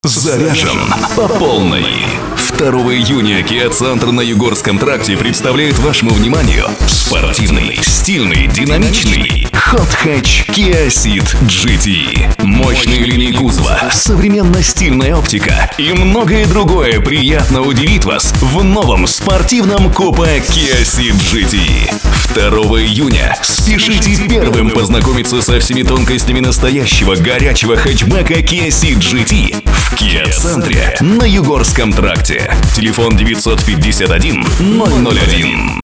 Заряжен по полной. 2 июня Kia Центр на Югорском тракте представляет вашему вниманию спортивный, стильный, динамичный Hot Hatch Kia Ceed GT. Мощные линии кузова, современная стильная оптика и многое другое приятно удивит вас в новом спортивном купе Kia Ceed GT. 2 июня спешите первым познакомиться со всеми тонкостями настоящего горячего хэтчбека Kia Ceed GT в Kia Центре на Югорском тракте. Телефон 951 001.